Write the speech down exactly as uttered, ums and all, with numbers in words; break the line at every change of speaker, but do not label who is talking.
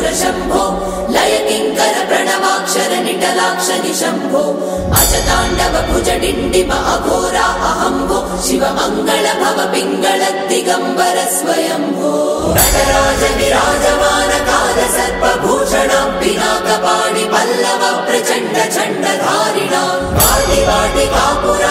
शम्भो लय किङ्कर प्रणवाक्षर निटलाक्ष निशम्भो अजताण्डव भुज डिण्डिम अघोरा अहम्भो शिव मङ्गल भव पिङ्गल दिगम्बर स्वयम्भो नटराज विराजमान काल सर्पभूषण पिनाकपाणि पल्लव प्रचण्ड चण्डधारिणा वाटि वाटि कापुर